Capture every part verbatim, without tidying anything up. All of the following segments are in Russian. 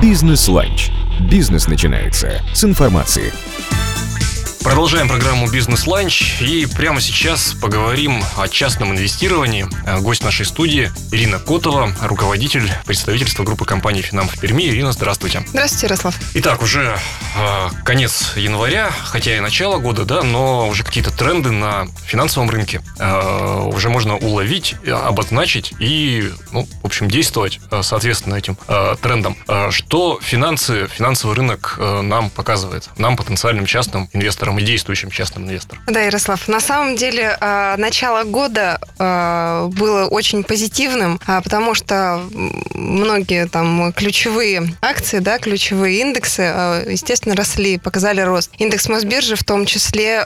Бизнес-ланч. Бизнес начинается с информации. Продолжаем программу «Бизнес-ланч» и прямо сейчас поговорим о частном инвестировании. Гость нашей студии Ирина Котова, руководитель представительства группы компаний «Финам» в Перми. Ирина, здравствуйте. Здравствуйте, Ярослав. Итак, уже э, конец января, хотя и начало года, да, но уже какие-то тренды на финансовом рынке э, уже можно уловить, обозначить и, ну, в общем, действовать э, соответственно этим э, трендам. Э, что финансы, финансовый рынок э, нам показывает, нам, потенциальным частным инвесторам и действующим частным инвесторам? Да, Ярослав, на самом деле начало года было очень позитивным, потому что многие там ключевые акции, да, ключевые индексы, естественно, росли, показали рост. Индекс Мосбиржи в том числе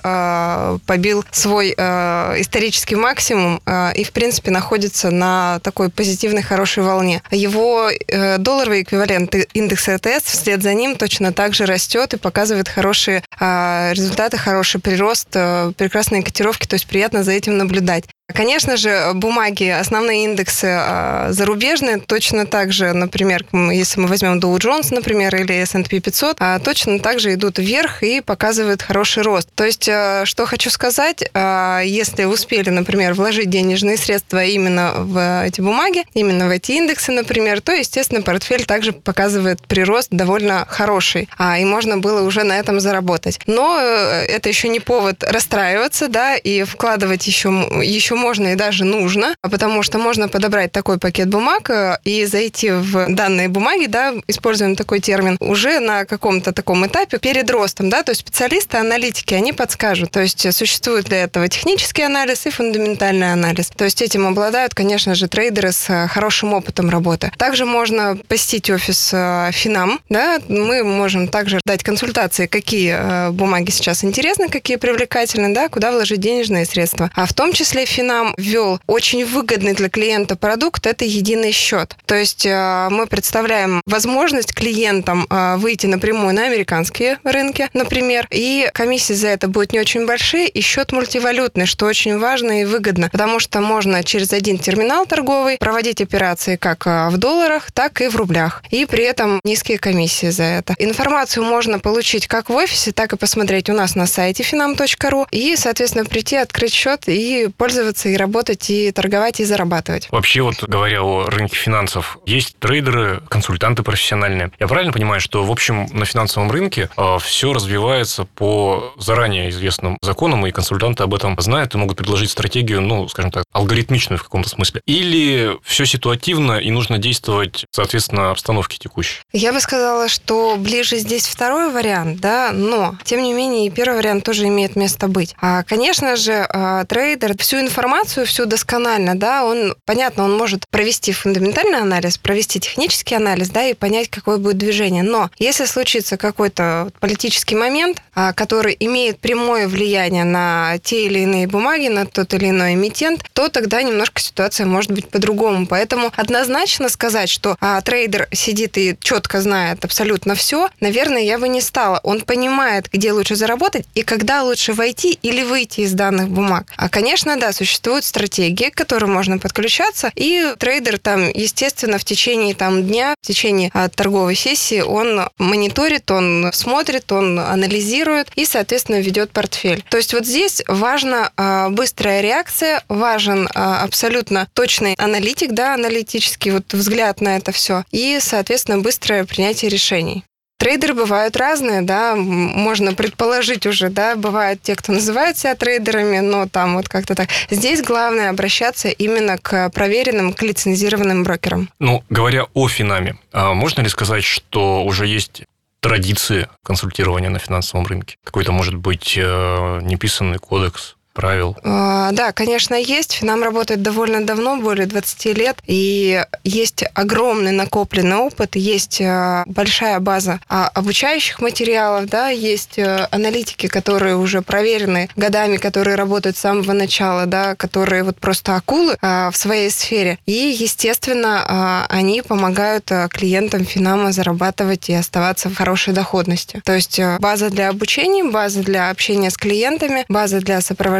побил свой исторический максимум и, в принципе, находится на такой позитивной, хорошей волне. Его долларовый эквивалент индекса и ти эс вслед за ним точно так же растет и показывает хорошие результаты. Результаты, хороший прирост, прекрасные котировки, то есть приятно за этим наблюдать. Конечно же, бумаги, основные индексы зарубежные, точно так же, например, если мы возьмем Dow Jones, например, или эс энд пи пятьсот, точно так же идут вверх и показывают хороший рост. То есть, что хочу сказать, если успели, например, вложить денежные средства именно в эти бумаги, именно в эти индексы, например, то, естественно, портфель также показывает прирост довольно хороший, и можно было уже на этом заработать. Но это еще не повод расстраиваться, да, и вкладывать еще, еще можно и даже нужно, потому что можно подобрать такой пакет бумаг и зайти в данные бумаги, да, используем такой термин, уже на каком-то таком этапе перед ростом, да, то есть специалисты, аналитики, они подскажут, то есть существует для этого технический анализ и фундаментальный анализ, то есть этим обладают, конечно же, трейдеры с хорошим опытом работы. Также можно посетить офис Финам, да, мы можем также дать консультации, какие бумаги сейчас интересны, какие привлекательны, да, куда вложить денежные средства, а в том числе Финам нам ввел очень выгодный для клиента продукт – это единый счет. То есть мы представляем возможность клиентам выйти напрямую на американские рынки, например, и комиссии за это будут не очень большие, и счет мультивалютный, что очень важно и выгодно, потому что можно через один терминал торговый проводить операции как в долларах, так и в рублях, и при этом низкие комиссии за это. Информацию можно получить как в офисе, так и посмотреть у нас на сайте финам точка ру и, соответственно, прийти, открыть счет и пользоваться и работать, и торговать, и зарабатывать. Вообще, вот говоря о рынке финансов, есть трейдеры, консультанты профессиональные. Я правильно понимаю, что, в общем, на финансовом рынке э, все развивается по заранее известным законам, и консультанты об этом знают и могут предложить стратегию, ну, скажем так, алгоритмичную в каком-то смысле? Или все ситуативно и нужно действовать, соответственно, обстановке текущей? Я бы сказала, что ближе здесь второй вариант, да, но, тем не менее, и первый вариант тоже имеет место быть. А, конечно же, э, трейдер всю информацию информацию всю досконально, да, он, понятно, он может провести фундаментальный анализ, провести технический анализ, да, и понять, какое будет движение. Но если случится какой-то политический момент, который имеет прямое влияние на те или иные бумаги, на тот или иной эмитент, то тогда немножко ситуация может быть по-другому. Поэтому однозначно сказать, что а, трейдер сидит и четко знает абсолютно все, наверное, я бы не стала. Он понимает, где лучше заработать и когда лучше войти или выйти из данных бумаг. А, конечно, да, существует Существуют стратегии, к которым можно подключаться, и трейдер там, естественно, в течение там, дня, в течение а, торговой сессии он мониторит, он смотрит, он анализирует и, соответственно, ведет портфель. То есть вот здесь важна а, быстрая реакция, важен а, абсолютно точный аналитик, да, аналитический вот взгляд на это все и, соответственно, быстрое принятие решений. Трейдеры бывают разные, да, можно предположить уже, да, бывают те, кто называют себя трейдерами, но там вот как-то так. Здесь главное обращаться именно к проверенным, к лицензированным брокерам. Ну, говоря о Финаме, можно ли сказать, что уже есть традиции консультирования на финансовом рынке? Какой-то, может быть, неписанный кодекс правил? Да, конечно, есть. Финам работает довольно давно, более двадцать лет, и есть огромный накопленный опыт, есть большая база обучающих материалов, да, есть аналитики, которые уже проверены годами, которые работают с самого начала, да, которые вот просто акулы в своей сфере. И, естественно, они помогают клиентам Финама зарабатывать и оставаться в хорошей доходности. То есть база для обучения, база для общения с клиентами, база для сопровождения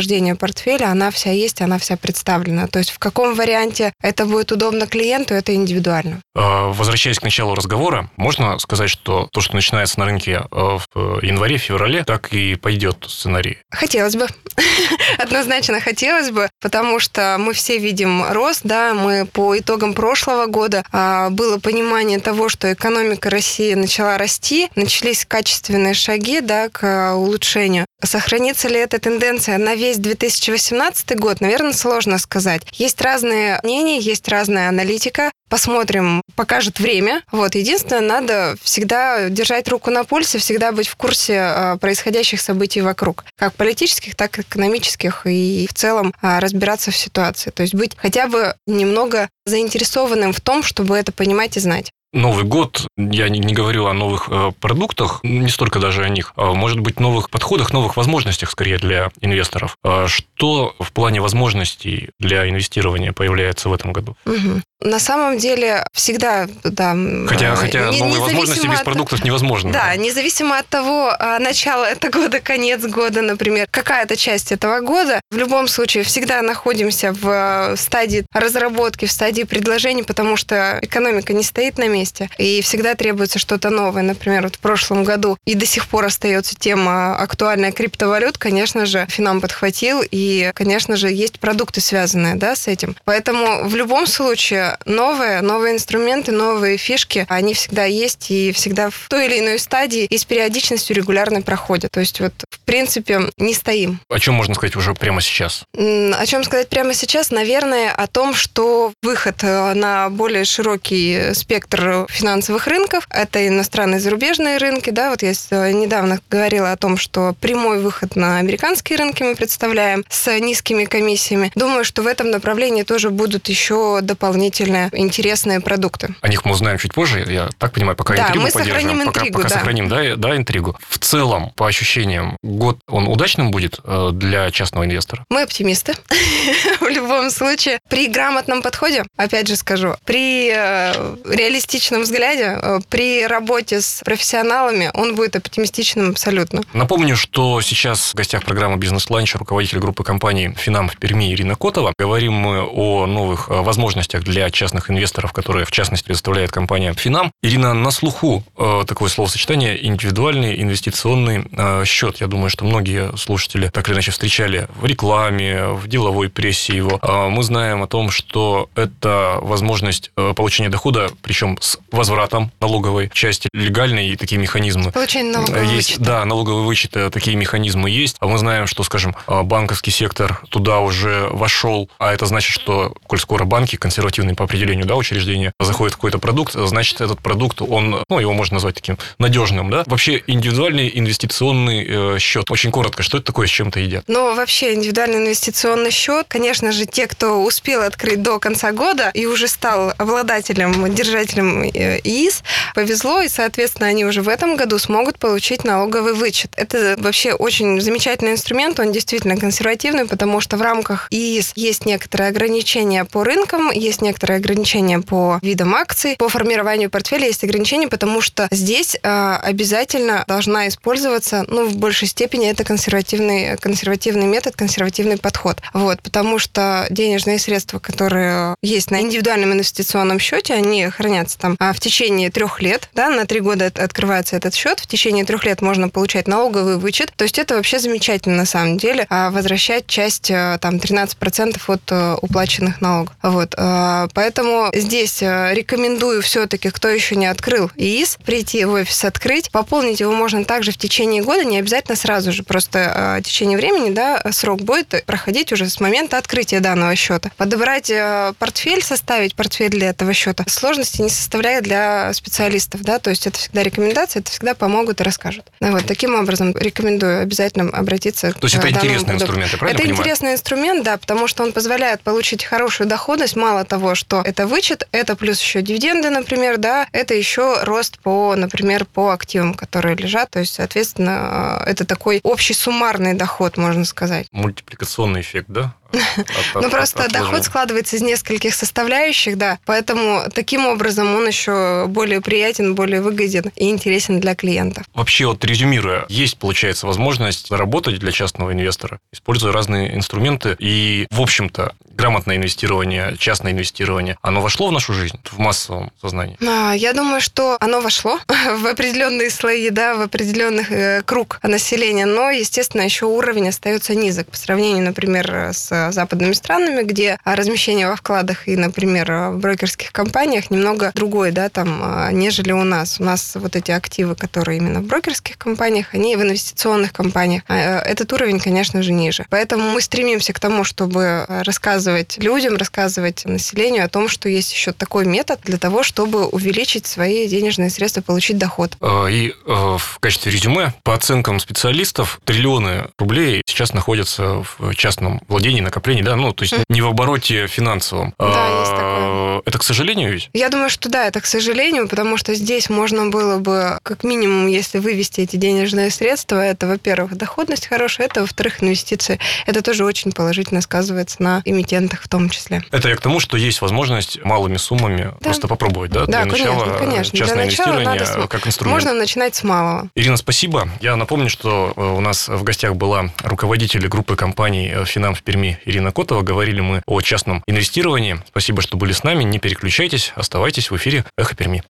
сопровождения портфеля, она вся есть, она вся представлена. То есть в каком варианте это будет удобно клиенту, это индивидуально. Возвращаясь к началу разговора, можно сказать, что то, что начинается на рынке в январе-феврале, так и пойдет сценарий? Хотелось бы. Однозначно хотелось бы, потому что мы все видим рост, да, мы по итогам прошлого года а, было понимание того, что экономика России начала расти, начались качественные шаги, да, к улучшению. Сохранится ли эта тенденция на весь две тысячи восемнадцатый год, наверное, сложно сказать. Есть разные мнения, есть разная аналитика. Посмотрим, покажет время. Вот. Единственное, надо всегда держать руку на пульсе, всегда быть в курсе происходящих событий вокруг. Как политических, так и экономических. И в целом разбираться в ситуации. То есть быть хотя бы немного заинтересованным в том, чтобы это понимать и знать. Новый год, я не, не говорю о новых э, продуктах, не столько даже о них, а может быть новых подходах, новых возможностях скорее для инвесторов. А что в плане возможностей для инвестирования появляется в этом году? Угу. На самом деле всегда, да... Хотя, хотя не, новые возможности без от, продуктов невозможно. Да, независимо от того, начало этого года, конец года, например, какая-то часть этого года, в любом случае всегда находимся в стадии разработки, в стадии предложений, потому что экономика не стоит на месте, и всегда требуется что-то новое. Например, вот в прошлом году и до сих пор остается тема актуальная криптовалют, конечно же, Финам подхватил, и, конечно же, есть продукты, связанные, да, с этим. Поэтому в любом случае новые, новые инструменты, новые фишки, они всегда есть и всегда в той или иной стадии и с периодичностью регулярно проходят. То есть вот, в принципе, не стоим. О чем можно сказать уже прямо сейчас? О чем сказать прямо сейчас? Наверное, о том, что выход на более широкий спектр финансовых рынков, это иностранные зарубежные рынки, да, вот я недавно говорила о том, что прямой выход на американские рынки мы представляем с низкими комиссиями. Думаю, что в этом направлении тоже будут еще дополнительные интересные продукты. О них мы узнаем чуть позже, я так понимаю, пока да, интригу мы поддержим. Сохраним пока интригу, пока да. сохраним, да, да, интригу. В целом, по ощущениям, год он удачным будет для частного инвестора? Мы оптимисты. В любом случае, при грамотном подходе, опять же скажу, при реалистичном взгляде, при работе с профессионалами, он будет оптимистичным абсолютно. Напомню, что сейчас в гостях программы «Бизнес-ланч» руководитель группы компаний «Финам» в Перми Ирина Котова. Говорим мы о новых возможностях для частных инвесторов, которые, в частности, предоставляет компания «Финам». Ирина, на слуху э, такое словосочетание «индивидуальный инвестиционный э, счет». Я думаю, что многие слушатели так или иначе встречали в рекламе, в деловой прессе его. Э, мы знаем о том, что это возможность э, получения дохода, причем с возвратом налоговой части, легальные такие механизмы. Получение налогового есть, вычета. Да, налоговый вычет, такие механизмы есть. А мы знаем, что, скажем, банковский сектор туда уже вошел, а это значит, что, коль скоро банки консервативные по определению, да, учреждения, заходит в какой-то продукт, значит, этот продукт, он, ну, его можно назвать таким надежным, да? Вообще, индивидуальный инвестиционный э, счет. Очень коротко, что это такое, с чем-то едят? Ну, вообще, индивидуальный инвестиционный счет, конечно же, те, кто успел открыть до конца года и уже стал обладателем, держателем ИИС, повезло, и, соответственно, они уже в этом году смогут получить налоговый вычет. Это вообще очень замечательный инструмент, он действительно консервативный, потому что в рамках ИИС есть некоторые ограничения по рынкам, есть некоторые ограничения по видам акций, по формированию портфеля есть ограничения, потому что здесь э, обязательно должна использоваться, ну, в большей степени это консервативный, консервативный метод, консервативный подход. Вот, потому что денежные средства, которые есть на индивидуальном инвестиционном счете, они хранятся там а в течение трех лет, да, на три года открывается этот счет, в течение трех лет можно получать налоговый вычет, то есть это вообще замечательно на самом деле, а возвращать часть, там, тринадцать процентов от уплаченных налогов. Вот, поэтому здесь рекомендую все-таки, кто еще не открыл ИИС, прийти в офис, открыть, пополнить его можно также в течение года, не обязательно сразу же, просто в течение времени, да, срок будет проходить уже с момента открытия данного счета. Подобрать портфель, составить портфель для этого счета сложности не составляет для специалистов, да, то есть это всегда рекомендации, это всегда помогут и расскажут. Вот, таким образом рекомендую обязательно обратиться к То есть это интересный инструмент, я правильно Это понимаю? интересный инструмент, да, потому что он позволяет получить хорошую доходность, мало того, что это вычет, это плюс еще дивиденды, например, да, это еще рост по, например, по активам, которые лежат, то есть, соответственно, это такой общий суммарный доход, можно сказать. Мультипликационный эффект, да? Ну, просто доход складывается из нескольких составляющих, да, поэтому таким образом он еще более приятен, более выгоден и интересен для клиентов. Вообще, вот резюмируя, есть, получается, возможность заработать для частного инвестора, используя разные инструменты, и, в общем-то, грамотное инвестирование, частное инвестирование, оно вошло в нашу жизнь, в массовом сознании? Я думаю, что оно вошло в определенные слои, да, в определенный круг населения, но, естественно, еще уровень остается низок по сравнению, например, с западными странами, где размещение во вкладах и, например, в брокерских компаниях немного другое, да, там, нежели у нас. У нас вот эти активы, которые именно в брокерских компаниях, они в инвестиционных компаниях. Этот уровень, конечно же, ниже. Поэтому мы стремимся к тому, чтобы рассказывать людям, рассказывать населению о том, что есть еще такой метод для того, чтобы увеличить свои денежные средства, получить доход. И в качестве резюме, по оценкам специалистов, триллионы рублей сейчас находятся в частном владении, накоплении, да, ну, то есть mm. не в обороте финансовом. Да, а, есть такое. Это, к сожалению, ведь? Я думаю, что да, это к сожалению, потому что здесь можно было бы, как минимум, если вывести эти денежные средства, это, во-первых, доходность хорошая, это, во-вторых, инвестиции. Это тоже очень положительно сказывается на эмитентах в том числе. Это я к тому, что есть возможность малыми суммами да. просто попробовать, да? Да, для конечно, начала конечно. Частное для инвестирование надо, как инструмент. Можно начинать с малого. Ирина, спасибо. Я напомню, что у нас в гостях была руководитель группы компаний «Финам» в Перми Ирина Котова. Говорили мы о частном инвестировании. Спасибо, что были с нами. Не переключайтесь, оставайтесь в эфире «Эхо Перми».